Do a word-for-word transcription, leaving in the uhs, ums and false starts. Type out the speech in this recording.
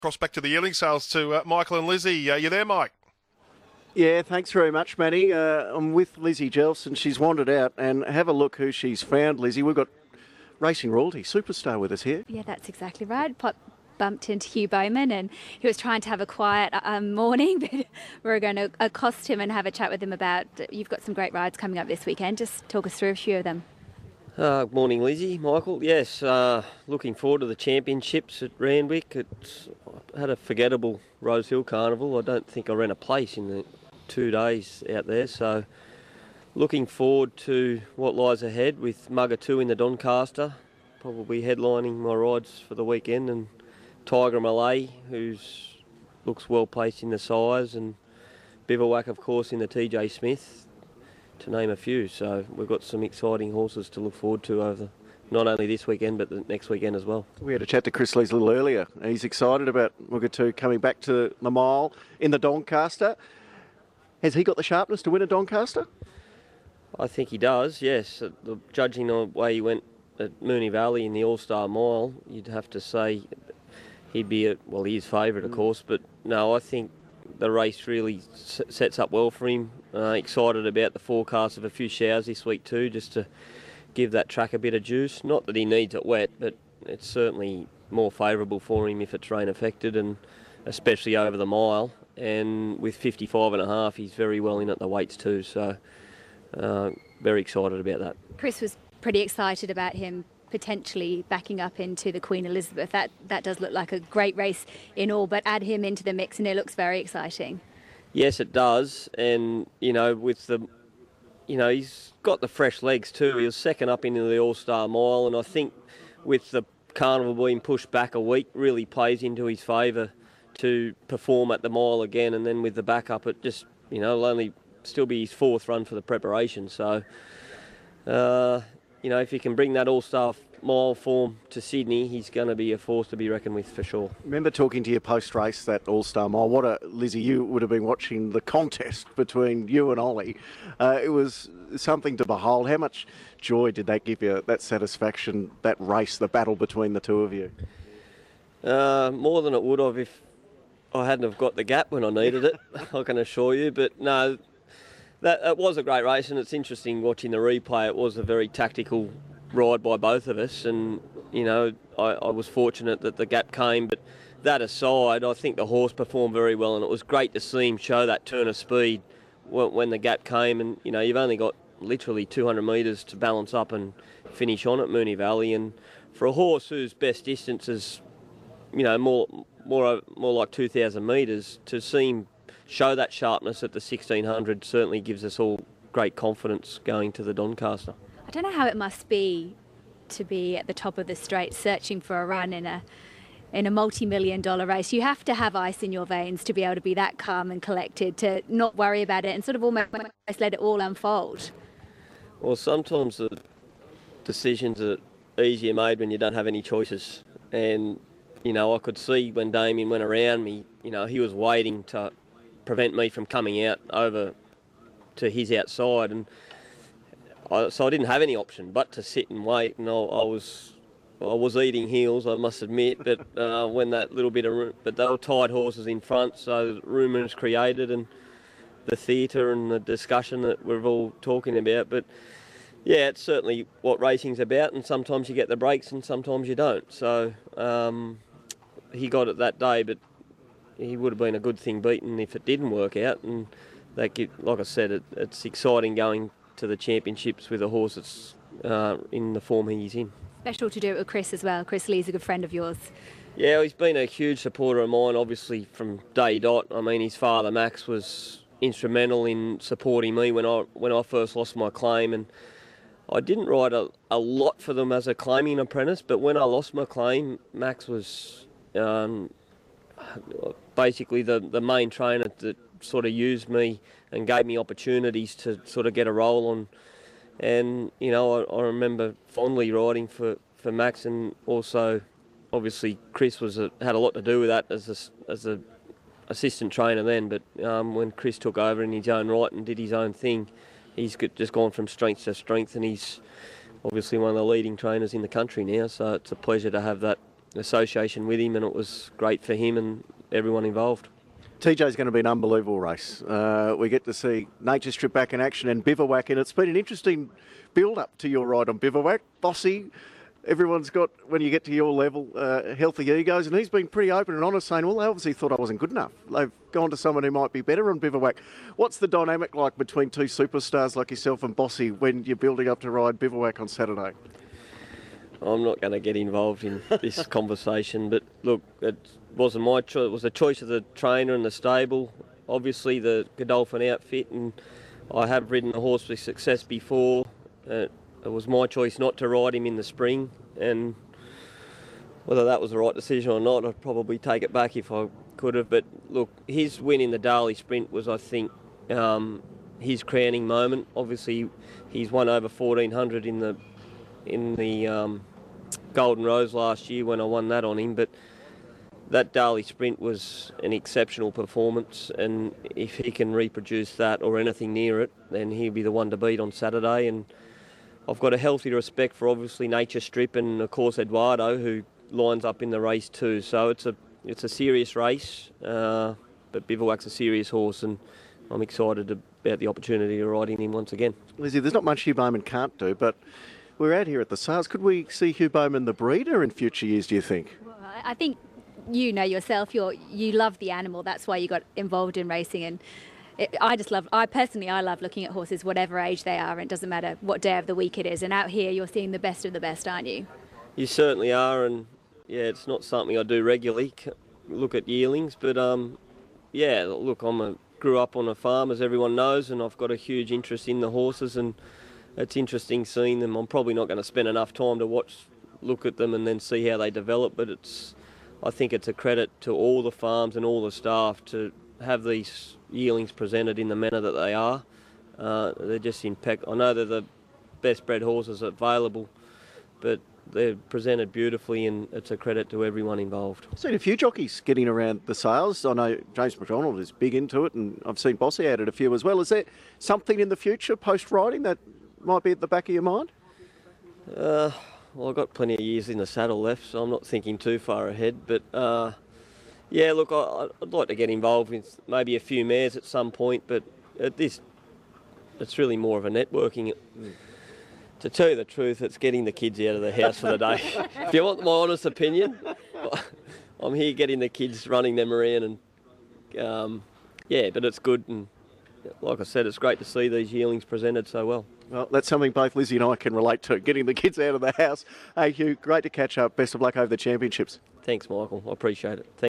Cross back to the yearling sales to uh, Michael and Lizzie. Uh, you there, Mike? Yeah, thanks very much, Matty. Uh, I'm with Lizzie Jelson. She's wandered out, and have a look who she's found, Lizzie. We've got Racing Royalty Superstar with us here. Yeah, that's exactly right. Pop bumped into Hugh Bowman, and he was trying to have a quiet um, morning, but we're going to accost him and have a chat with him about, you've got some great rides coming up this weekend. Just talk us through a few of them. Uh, morning, Lizzie, Michael. Yes, uh, looking forward to the championships at Randwick. It's I had a forgettable Rose Hill Carnival. I don't think I ran a place in the two days out there, so looking forward to what lies ahead with Mugger two in the Doncaster, probably headlining my rides for the weekend, and Tiger Malay, who's looks well placed in the size, and Bivouac, of course, in the T J Smith, to name a few. So we've got some exciting horses to look forward to over not only this weekend but the next weekend as well. We had a chat to Chris Lees a little earlier. He's excited about Mugatu coming back to the mile in the Doncaster. Has he got the sharpness to win a Doncaster? I think he does, yes. The, judging on the way he went at Moonee Valley in the All-Star Mile, you'd have to say he'd be, a, well, he is favourite, of course, but no, I think the race really s- sets up well for him. Uh, excited about the forecast of a few showers this week too, just to give that track a bit of juice. Not that he needs it wet, but it's certainly more favourable for him if it's rain affected, and especially over the mile. And with fifty-five and a half, he's very well in at the weights too, so uh, very excited about that. Chris was pretty excited about him potentially backing up into the Queen Elizabeth. That that does look like a great race in all, but add him into the mix and it looks very exciting. Yes, it does, and you know, with the, you know, he's got the fresh legs too. He was second up into the All-Star Mile, and I think with the Carnival being pushed back a week, really plays into his favour to perform at the mile again, and then with the backup, it just, you know, will only still be his fourth run for the preparation. So, uh, you know, if he can bring that All-Star Mile form to Sydney, he's going to be a force to be reckoned with for sure. Remember talking to you post-race, that All-Star Mile. What a, Lizzie, you would have been watching the contest between you and Ollie. Uh, it was something to behold. How much joy did that give you, that satisfaction, that race, the battle between the two of you? Uh, more than it would have if I hadn't have got the gap when I needed it, I can assure you. But no, that it was a great race, and it's interesting watching the replay. It was a very tactical ride by both of us, and you know, I, I was fortunate that the gap came. But that aside, I think the horse performed very well, and it was great to see him show that turn of speed when, when the gap came. And you know, you've only got literally two hundred metres to balance up and finish on at Moonee Valley, and for a horse whose best distance is, you know, more more more like two thousand metres, to see him show that sharpness at the sixteen hundred certainly gives us all great confidence going to the Doncaster. I don't know how it must be to be at the top of the straight searching for a run in a in a multi-million dollar race. You have to have ice in your veins to be able to be that calm and collected, to not worry about it and sort of almost let it all unfold. Well, sometimes the decisions are easier made when you don't have any choices. And, you know, I could see when Damien went around me, you know, he was waiting to prevent me from coming out over to his outside. And I, so I didn't have any option but to sit and wait. And I, I was I was eating heels, I must admit. But uh, when that little bit of room, but they were tied horses in front, so rumour was created, and the theatre and the discussion that we're all talking about. But yeah, it's certainly what racing's about, and sometimes you get the breaks and sometimes you don't. So um, he got it that day, but he would have been a good thing beaten if it didn't work out. And that, give, like I said, it, it's exciting going to the championships with a horse that's uh, in the form he's in. Special to do it with Chris as well. Chris Lee's a good friend of yours. Yeah, he's been a huge supporter of mine, obviously from day dot. I mean, his father Max was instrumental in supporting me when I when I first lost my claim, and I didn't ride a, a lot for them as a claiming apprentice, but when I lost my claim, Max was um, basically the, the main trainer that sort of used me and gave me opportunities to sort of get a role on. And, you know, I, I remember fondly riding for, for Max, and also, obviously, Chris was a, had a lot to do with that as a, as a assistant trainer then, but um, when Chris took over in his own right and did his own thing, he's just gone from strength to strength, and he's obviously one of the leading trainers in the country now, so it's a pleasure to have that association with him, and it was great for him and everyone involved. T J's going to be an unbelievable race. Uh, we get to see Nature Strip back in action and Bivouac, and it's been an interesting build-up to your ride on Bivouac. Bossy, everyone's got, when you get to your level, uh, healthy egos, and he's been pretty open and honest, saying, well, they obviously thought I wasn't good enough. They've gone to someone who might be better on Bivouac. What's the dynamic like between two superstars like yourself and Bossy when you're building up to ride Bivouac on Saturday? I'm not going to get involved in this conversation, but look, it wasn't my choice. It was the choice of the trainer and the stable. Obviously, the Godolphin outfit, and I have ridden the horse with success before. Uh, it was my choice not to ride him in the spring, and whether that was the right decision or not, I'd probably take it back if I could have. But look, his win in the Darley Sprint was, I think, um, his crowning moment. Obviously, he's won over fourteen hundred in the in the um, Golden Rose last year when I won that on him, but that Darley Sprint was an exceptional performance, and if he can reproduce that or anything near it, then he'll be the one to beat on Saturday. And I've got a healthy respect for obviously Nature Strip and of course Eduardo, who lines up in the race too. So it's a it's a serious race, uh, but Bivouac's a serious horse, and I'm excited about the opportunity to ride in him once again. Lizzie, there's not much Hugh Bowman can't do, but we're out here at the sales. Could we see Hugh Bowman the breeder in future years, do you think? Well, I think you know yourself, you're, you love the animal. That's why you got involved in racing. And it, I just love, I personally, I love looking at horses, whatever age they are. And it doesn't matter what day of the week it is. And out here, you're seeing the best of the best, aren't you? You certainly are. And yeah, it's not something I do regularly, look at yearlings. But um, yeah, look, I'm a, grew up on a farm, as everyone knows, and I've got a huge interest in the horses. And it's interesting seeing them. I'm probably not going to spend enough time to watch, look at them and then see how they develop, but it's, I think it's a credit to all the farms and all the staff to have these yearlings presented in the manner that they are. Uh, they're just impeccable. I know they're the best bred horses available, but they're presented beautifully, and it's a credit to everyone involved. I've seen a few jockeys getting around the sales. I know James McDonald is big into it, and I've seen Bossy added a few as well. Is there something in the future post-riding that might be at the back of your mind? Uh, well, I've got plenty of years in the saddle left, so I'm not thinking too far ahead. But uh, yeah, look, I, I'd like to get involved with maybe a few mares at some point, but at this, it's really more of a networking. Mm. To tell you the truth, it's getting the kids out of the house for the day. If you want my honest opinion, I'm here getting the kids, running them around, and um, yeah, but it's good. And like I said, it's great to see these yearlings presented so well. Well, that's something both Lizzie and I can relate to, getting the kids out of the house. Hey, Hugh, great to catch up. Best of luck over the championships. Thanks, Michael. I appreciate it. Thank